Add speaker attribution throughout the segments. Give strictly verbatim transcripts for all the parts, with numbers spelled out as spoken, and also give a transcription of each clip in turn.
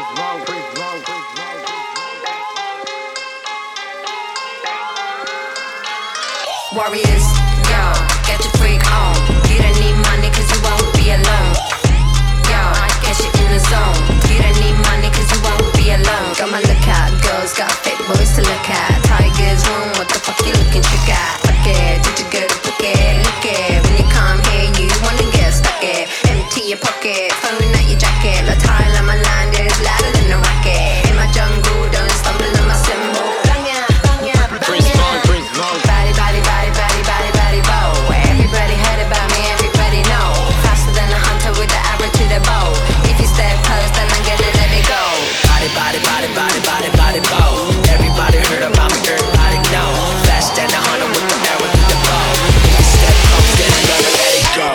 Speaker 1: Warriors, yo, get your freak on. You don't need money cause you won't be alone. Yo, get you in the zone. You don't need money cause you won't be alone. Got my lookout, girls got fake boys to look at. Tigers room, what the fuck you looking trick at? Fuck it, did you go to book it? Look it, when you come here you wanna get stuck it. Empty your pocket, phone out your jacket. La tile on my land is louder than a rocket. In my jungle, don't stumble on my symbol. Banya, banya, banya. Body, body, body, body, body, body, bow. Everybody heard about me, everybody know. Faster than a hunter with the arrow to the bow. If you step close, then I'm gonna let it go.
Speaker 2: Body, body, body, body, body, body, bow. Everybody heard about me, everybody know. Faster than a hunter with the arrow to the bow. If you step close, then I'm gonna let it go.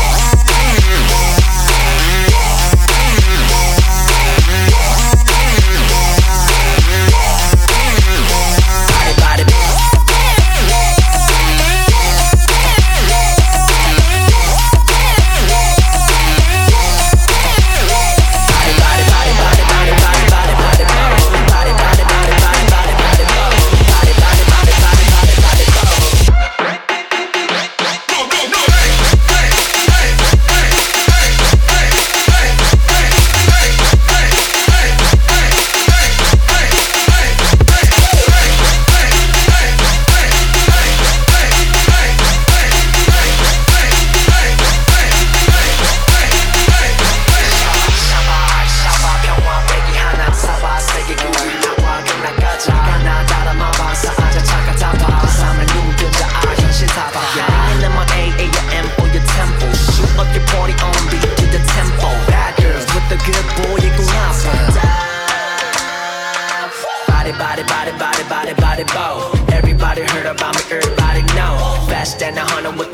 Speaker 2: Body, body, body, body, body, bow. Everybody heard about me, everybody know. Faster than a hunter with